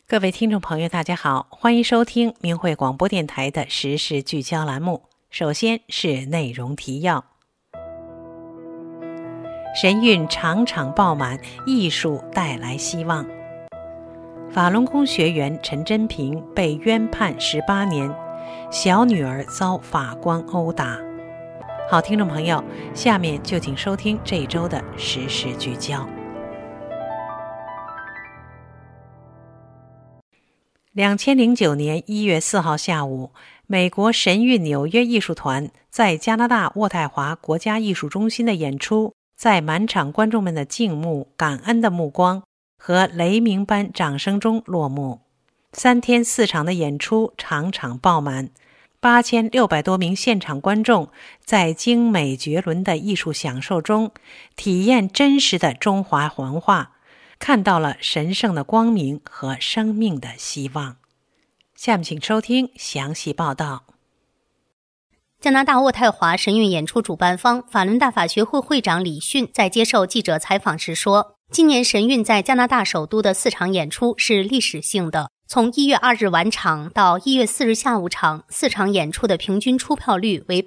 各位听众朋友大家好，欢迎收听明慧广播电台的时事聚焦栏目。首先是内容提要。神韵场场爆满，艺术带来希望。法轮功学员陈真平被冤判18年，小女儿遭法官殴打。好，听众朋友，下面就请收听这一周的时事聚焦。2009年1月4号下午，美国神韵纽约艺术团在加拿大渥太华国家艺术中心的演出，在满场观众们的敬慕、感恩的目光和雷鸣般掌声中落幕。3天4场的演出场场爆满，8600多名现场观众在精美绝伦的艺术享受中体验真实的中华文化，看到了神圣的光明和生命的希望。下面请收听详细报道。 加拿大渥太华神韵演出主办方法轮大法学会会长李迅在接受记者采访时说，今年神韵在加拿大首都的4场演出是历史性的，从1月2日晚场到1月4日下午场，4场演出的平均出票率为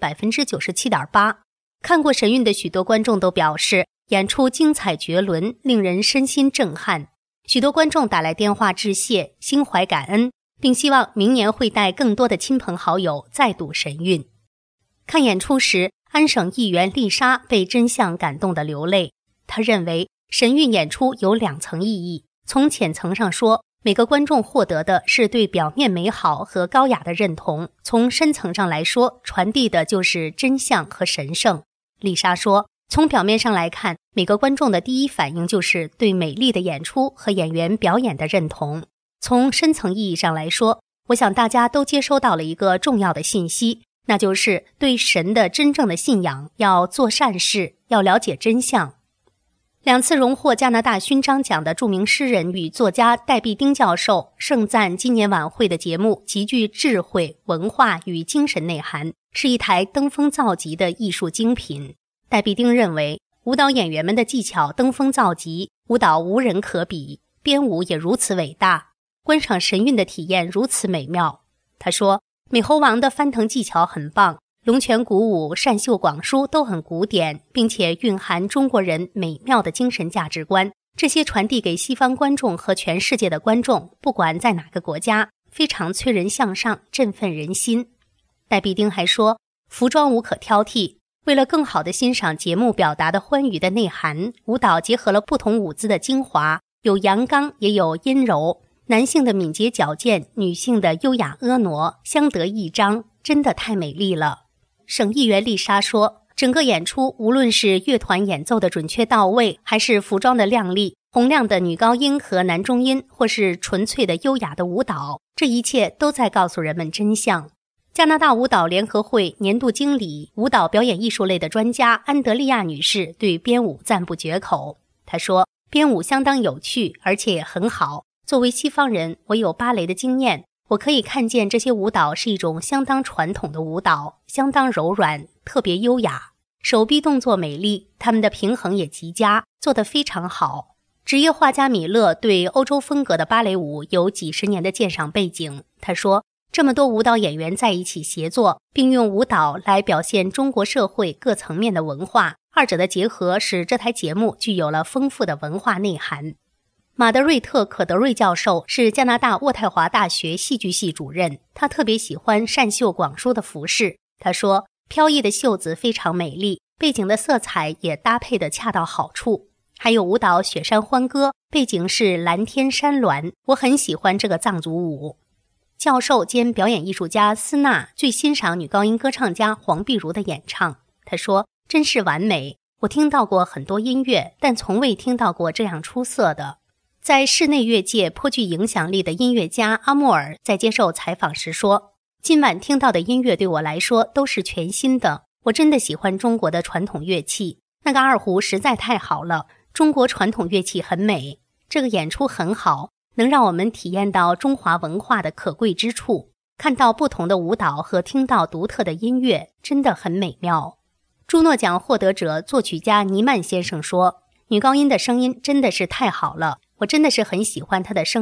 97.8%。 看过神韵的许多观众都表示，演出精彩绝伦，令人身心震撼。许多观众打来电话致谢，心怀感恩，并希望明年会带更多的亲朋好友再度神韵。看演出时，安省议员丽莎被真相感动得流泪。她认为神韵演出有2层意义，从浅层上说，每个观众获得的是对表面美好和高雅的认同；从深层上来说，传递的就是真相和神圣。丽莎说，从表面上来看，每个观众的第一反应就是对美丽的演出和演员表演的认同。从深层意义上来说，我想大家都接收到了一个重要的信息，那就是对神的真正的信仰，要做善事，要了解真相。2次荣获加拿大勋章奖的著名诗人与作家戴碧丁教授盛赞今年晚会的节目极具智慧、文化与精神内涵，是一台登峰造极的艺术精品。戴碧丁认为，舞蹈演员们的技巧登峰造极，舞蹈无人可比，编舞也如此伟大，观赏神韵的体验如此美妙。他说，美猴王的翻腾技巧很棒，龙泉鼓舞、单袖广书都很古典，并且蕴含中国人美妙的精神价值观，这些传递给西方观众和全世界的观众，不管在哪个国家，非常催人向上，振奋人心。戴碧丁还说，服装无可挑剔，为了更好地欣赏节目表达的欢愉的内涵，舞蹈结合了不同舞姿的精华，有阳刚也有阴柔，男性的敏捷矫健，女性的优雅婀娜，相得益彰，真的太美丽了。省议员丽莎说，整个演出无论是乐团演奏的准确到位，还是服装的亮丽，洪亮的女高音和男中音，或是纯粹的优雅的舞蹈，这一切都在告诉人们真相。加拿大舞蹈联合会年度经理、舞蹈表演艺术类的专家安德利亚女士对编舞赞不绝口。她说，编舞相当有趣，而且也很好。作为西方人，我有芭蕾的经验，我可以看见这些舞蹈是一种相当传统的舞蹈，相当柔软，特别优雅，手臂动作美丽，他们的平衡也极佳，做得非常好。职业画家米勒对欧洲风格的芭蕾舞有几十年的鉴赏背景。他说，这么多舞蹈演员在一起协作，并用舞蹈来表现中国社会各层面的文化，二者的结合使这台节目具有了丰富的文化内涵。马德瑞特·可德瑞教授是加拿大渥太华大学戏剧系主任，他特别喜欢单袖广书的服饰。他说，飘逸的袖子非常美丽，背景的色彩也搭配得恰到好处。还有舞蹈雪山欢歌，背景是蓝天山峦，我很喜欢这个藏族舞。教授兼表演艺术家斯纳最欣赏女高音歌唱家黄碧如的演唱。他说，真是完美，我听到过很多音乐，但从未听到过这样出色的。在室内乐界颇具影响力的音乐家阿莫尔在接受采访时说，今晚听到的音乐对我来说都是全新的，我真的喜欢中国的传统乐器，那个二胡实在太好了，中国传统乐器很美，这个演出很好，能让我们体验到中华文化的可贵之处，看到不同的舞蹈和听到独特的音乐，真的很美妙。朱诺奖获得者作曲家尼曼先生说，女高音的声音真的是太好了，我真的是很喜欢她的声音，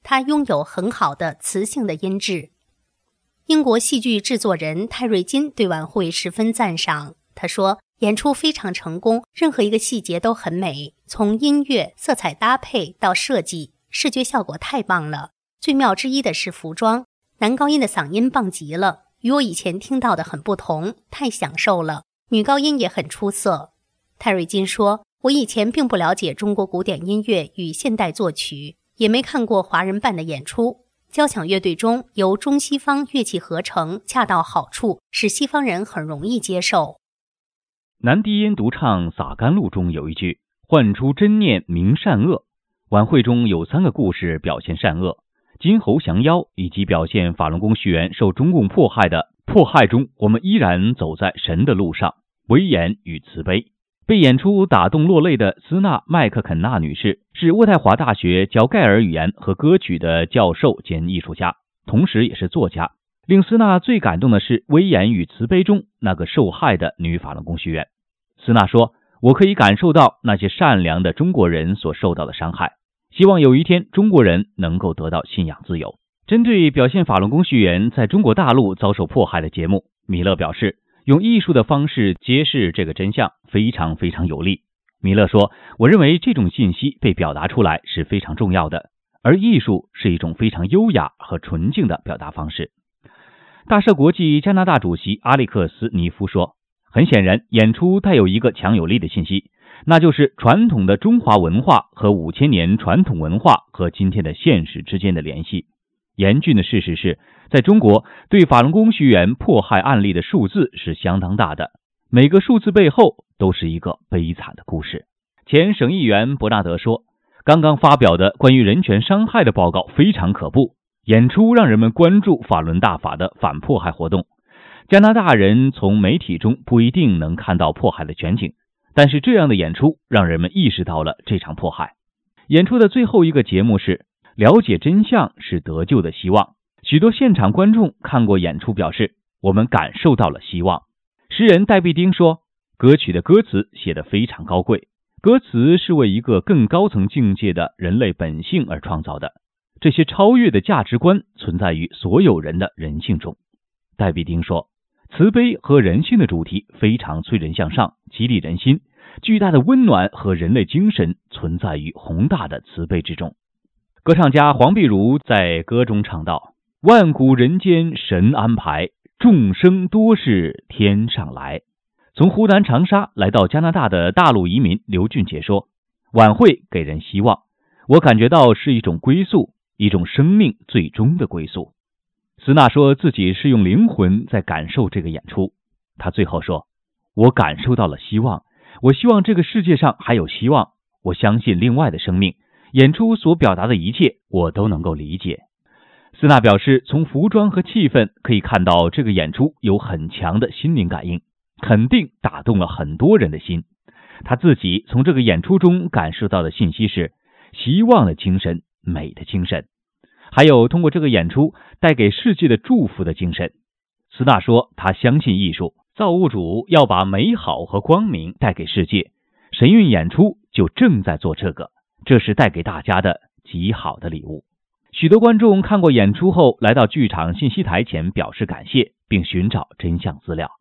他拥有很好的磁性的音质。英国戏剧制作人泰瑞金对晚会十分赞赏，他说，演出非常成功，任何一个细节都很美，从音乐、色彩搭配到设计，视觉效果太棒了。最妙之一的是服装，男高音的嗓音棒极了，与我以前听到的很不同，太享受了。女高音也很出色。泰瑞金说，我以前并不了解中国古典音乐与现代作曲，也没看过华人办的演出。交响乐队中由中西方乐器合成恰到好处，使西方人很容易接受。 男低音独唱《洒甘露》中有一句唤出真念明善恶。晚会中有3个故事表现善恶，金猴降妖以及表现法轮功学员受中共迫害的迫害中，我们依然走在神的路上，威严与慈悲。被演出打动落泪的斯纳麦克肯纳女士是渥太华大学教盖尔语言和歌曲的教授兼艺术家，同时也是作家。令斯纳最感动的是威严与慈悲中那个受害的女法轮功学员。斯纳说，我可以感受到那些善良的中国人所受到的伤害，希望有一天中国人能够得到信仰自由。针对表现法轮功学员在中国大陆遭受迫害的节目，米勒表示，用艺术的方式揭示这个真相非常非常有利。米勒说，我认为这种信息被表达出来是非常重要的，而艺术是一种非常优雅和纯净的表达方式。大社国际加拿大主席阿历克斯·尼夫说，很显然演出带有一个强有力的信息，那就是传统的中华文化和5000年传统文化和今天的现实之间的联系。严峻的事实是，在中国对法轮功学员迫害案例的数字是相当大的，每个数字背后都是一个悲惨的故事。前省议员伯纳德说，刚刚发表的关于人权伤害的报告非常可怖，演出让人们关注法轮大法的反迫害活动。加拿大人从媒体中不一定能看到迫害的全景，但是这样的演出让人们意识到了这场迫害。演出的最后一个节目是了解真相是得救的希望。许多现场观众看过演出表示，我们感受到了希望。诗人戴碧丁说，歌曲的歌词写得非常高贵，歌词是为一个更高层境界的人类本性而创造的，这些超越的价值观存在于所有人的人性中。戴碧丁说，慈悲和人性的主题非常催人向上，激励人心，巨大的温暖和人类精神存在于宏大的慈悲之中。歌唱家黄碧如在歌中唱道，万古人间神安排，众生多是天上来。从湖南长沙来到加拿大的大陆移民刘俊杰说，晚会给人希望，我感觉到是一种归宿，一种生命最终的归宿。斯纳说自己是用灵魂在感受这个演出，他最后说，我感受到了希望，我希望这个世界上还有希望，我相信另外的生命，演出所表达的一切我都能够理解。斯纳表示，从服装和气氛可以看到这个演出有很强的心灵感应，肯定打动了很多人的心。他自己从这个演出中感受到的信息是希望的精神，美的精神，还有通过这个演出带给世界的祝福的精神。斯纳说，他相信艺术，造物主要把美好和光明带给世界，神韵演出就正在做这个，这是带给大家的极好的礼物。许多观众看过演出后来到剧场信息台前表示感谢，并寻找真相资料。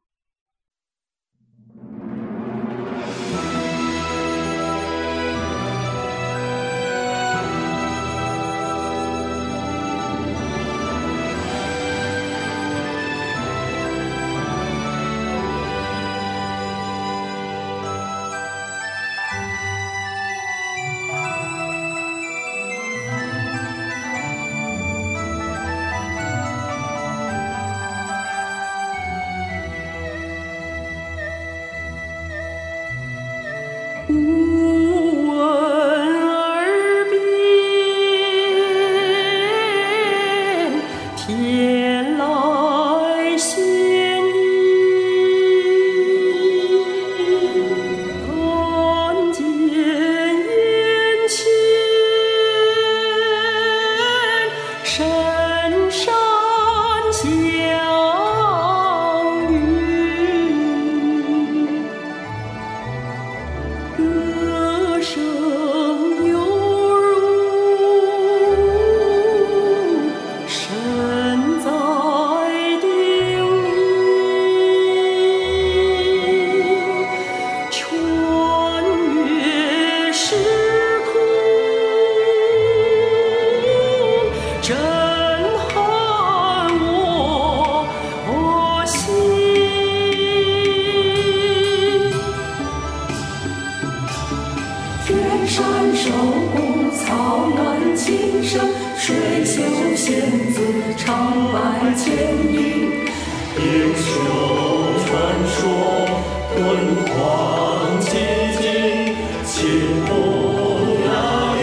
声，水袖仙子长百千里，别修传说，敦煌奇景，千古押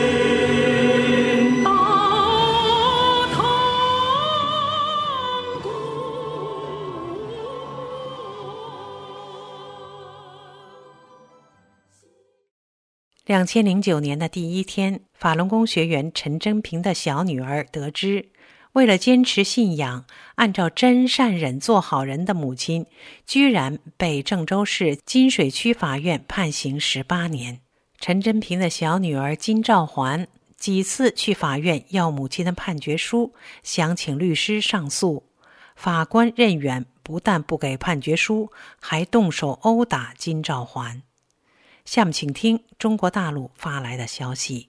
韵到唐古。 2009年的第一天，法轮功学员陈真平的小女儿得知，为了坚持信仰，按照真善忍做好人的母亲，居然被郑州市金水区法院判刑18年。陈真平的小女儿金兆环几次去法院要母亲的判决书，想请律师上诉。法官任远不但不给判决书，还动手殴打金兆环。下面请听中国大陆发来的消息。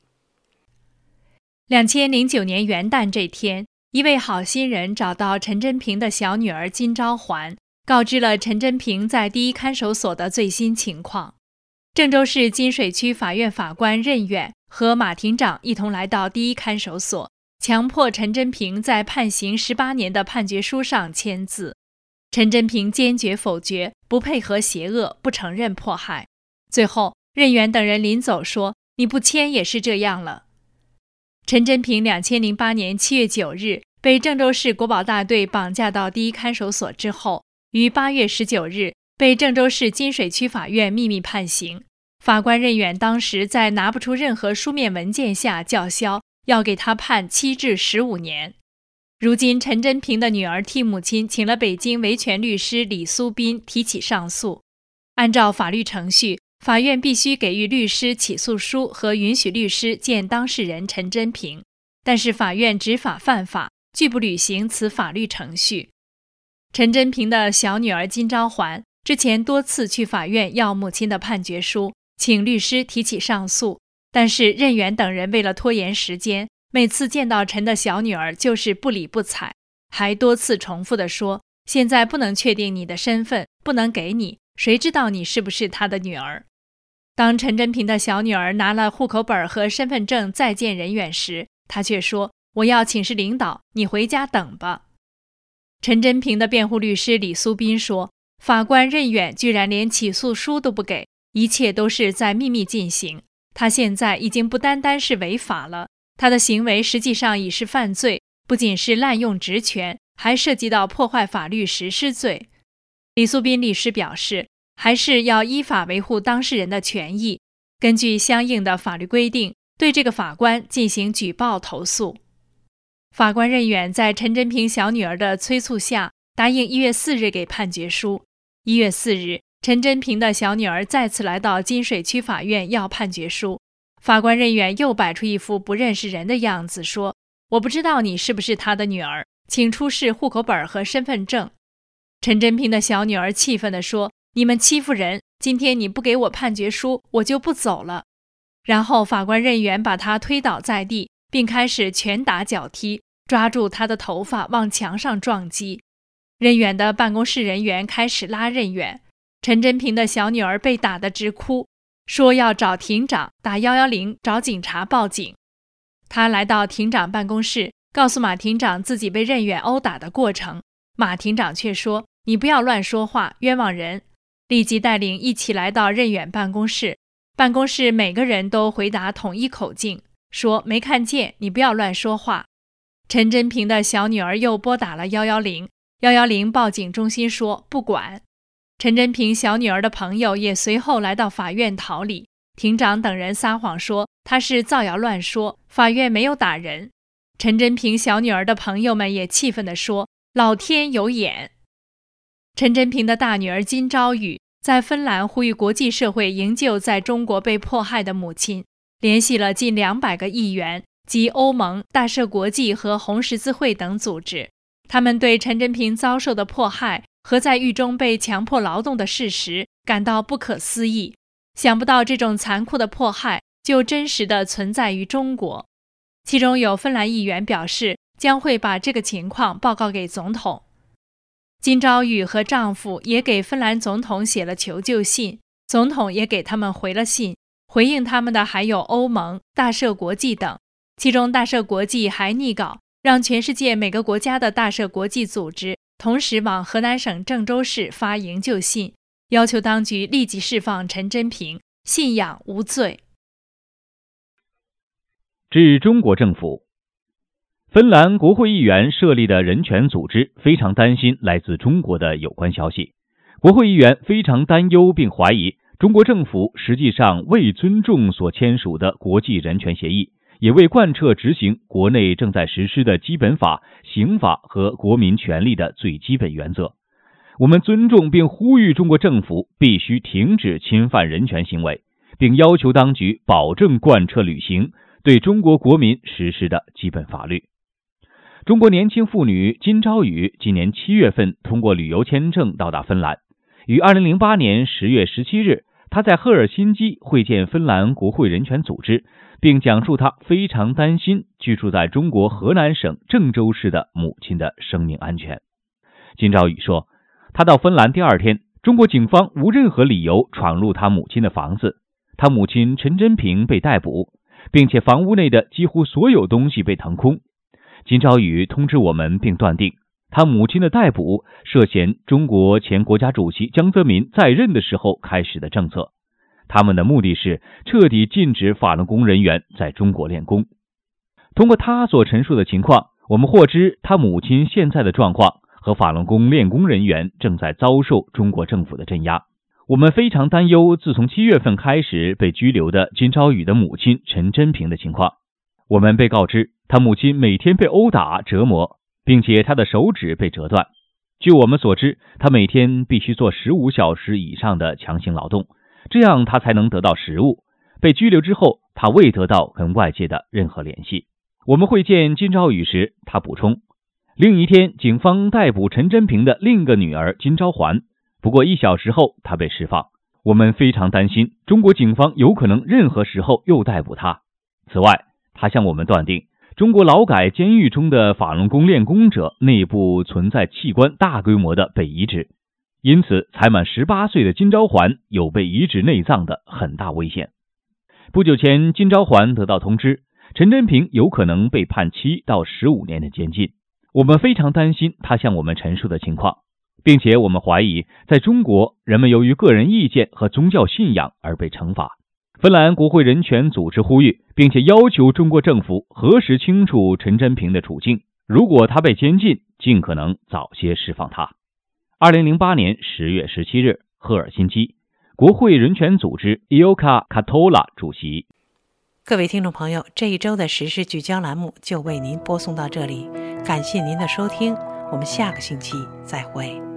2009年元旦这天，一位好心人找到陈真平的小女儿金兆环，告知了陈真平在第一看守所的最新情况。郑州市金水区法院法官任远和马庭长一同来到第一看守所，强迫陈真平在判刑18年的判决书上签字。陈真平坚决否决，不配合邪恶，不承认迫害。最后，任远等人临走说：“你不签也是这样了。”陈真平2008年7月9日被郑州市国保大队绑架到第一看守所之后，于8月19日被郑州市金水区法院秘密判刑。法官任远当时在拿不出任何书面文件下叫嚣，要给他判7至15年。如今，陈真平的女儿替母亲请了北京维权律师李苏斌提起上诉。按照法律程序，法院必须给予律师起诉书和允许律师见当事人陈真平，但是法院执法犯法，拒不履行此法律程序。陈真平的小女儿金兆环之前多次去法院要母亲的判决书，请律师提起上诉，但是任远等人为了拖延时间，每次见到陈的小女儿就是不理不睬，还多次重复地说：“现在不能确定你的身份，不能给你，谁知道你是不是他的女儿？”当陈真平的小女儿拿了户口本和身份证再见任远时，他却说：“我要请示领导，你回家等吧。”陈真平的辩护律师李苏斌说：“法官任远居然连起诉书都不给，一切都是在秘密进行。他现在已经不单单是违法了，他的行为实际上已是犯罪，不仅是滥用职权，还涉及到破坏法律实施罪。”李苏斌律师表示，还是要依法维护当事人的权益，根据相应的法律规定，对这个法官进行举报投诉。法官任远在陈真平小女儿的催促下，答应1月4日给判决书。1月4日，陈真平的小女儿再次来到金水区法院要判决书。法官任远又摆出一副不认识人的样子，说：“我不知道你是不是他的女儿，请出示户口本和身份证。”陈真平的小女儿气愤地说：“你们欺负人！今天你不给我判决书，我就不走了。”然后法官任远把他推倒在地，并开始拳打脚踢，抓住他的头发往墙上撞击。任远的办公室人员开始拉任远，陈真平的小女儿被打得直哭，说要找庭长，打110，找警察报警。他来到庭长办公室，告诉马庭长自己被任远殴打的过程。马庭长却说：“你不要乱说话，冤枉人。”立即带领一起来到任远办公室，办公室每个人都回答统一口径，说：“没看见，你不要乱说话。”陈真平的小女儿又拨打了110，110报警中心说不管。陈真平小女儿的朋友也随后来到法院讨理，庭长等人撒谎说他是造谣乱说，法院没有打人。陈真平小女儿的朋友们也气愤地说：“老天有眼。”陈真平的大女儿金昭宇在芬兰呼吁国际社会营救在中国被迫害的母亲，联系了近200个议员及欧盟、大赦国际和红十字会等组织。他们对陈真平遭受的迫害和在狱中被强迫劳动的事实感到不可思议，想不到这种残酷的迫害就真实地存在于中国。其中有芬兰议员表示将会把这个情况报告给总统。金昭宇和丈夫也给芬兰总统写了求救信，总统也给他们回了信，回应他们的还有欧盟、大赦国际等。 其中大赦国际还拟稿，让全世界每个国家的大赦国际组织同时往河南省郑州市发营救信，要求当局立即释放陈真平，信仰无罪。 致中国政府，芬兰国会议员设立的人权组织非常担心来自中国的有关消息。国会议员非常担忧并怀疑中国政府实际上未尊重所签署的国际人权协议，也未贯彻执行国内正在实施的基本法、刑法和国民权利的最基本原则。我们尊重并呼吁中国政府必须停止侵犯人权行为，并要求当局保证贯彻履行对中国国民实施的基本法律。中国年轻妇女金朝雨今年7月份通过旅游签证到达芬兰，于2008年10月17日，她在赫尔辛基会见芬兰国会人权组织，并讲述她非常担心居住在中国河南省郑州市的母亲的生命安全。金朝雨说，她到芬兰第2天，中国警方无任何理由闯入她母亲的房子，她母亲陈真平被逮捕，并且房屋内的几乎所有东西被腾空。金朝雨通知我们并断定，他母亲的逮捕涉嫌中国前国家主席江泽民在任的时候开始的政策，他们的目的是彻底禁止法轮功人员在中国练功。通过他所陈述的情况，我们获知他母亲现在的状况和法轮功练功人员正在遭受中国政府的镇压。我们非常担忧自从7月份开始被拘留的金朝雨的母亲陈真平的情况。我们被告知他母亲每天被殴打折磨，并且他的手指被折断。据我们所知，他每天必须做15小时以上的强行劳动，这样他才能得到食物。被拘留之后，他未得到跟外界的任何联系。我们会见金朝雨时，他补充，另一天警方逮捕陈真平的另一个女儿金朝环，不过1小时后他被释放。我们非常担心中国警方有可能任何时候又逮捕他。此外，他向我们断定，中国劳改监狱中的法轮功练功者内部存在器官大规模的被移植，因此才满18岁的金朝环有被移植内脏的很大危险。不久前，金朝环得到通知，陈真平有可能被判7到15年的监禁。我们非常担心他向我们陈述的情况，并且我们怀疑在中国人们由于个人意见和宗教信仰而被惩罚。芬兰国会人权组织呼吁，并且要求中国政府核实清楚陈真平的处境，如果他被监禁，尽可能早些释放他。2008年10月17日，赫尔辛基，国会人权组织 Ilkka Katola 主席。 各位听众朋友，这一周的时事聚焦栏目就为您播送到这里，感谢您的收听，我们下个星期再会。